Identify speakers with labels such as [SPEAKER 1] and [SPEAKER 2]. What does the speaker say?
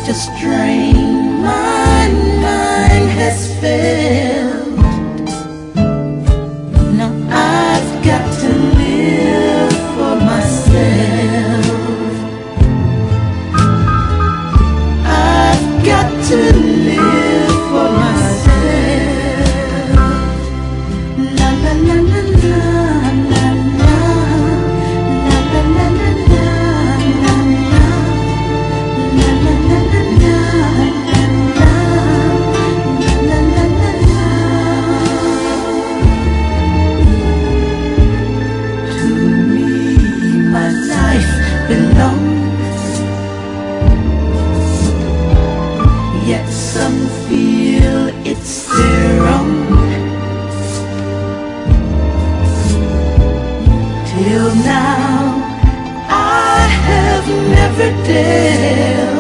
[SPEAKER 1] just drained, my mind has failed. Now I've got to live for myself. I've got to live for myself. La la la la la la la la la la la la. Yet some feel it's their own. Till now I have never dared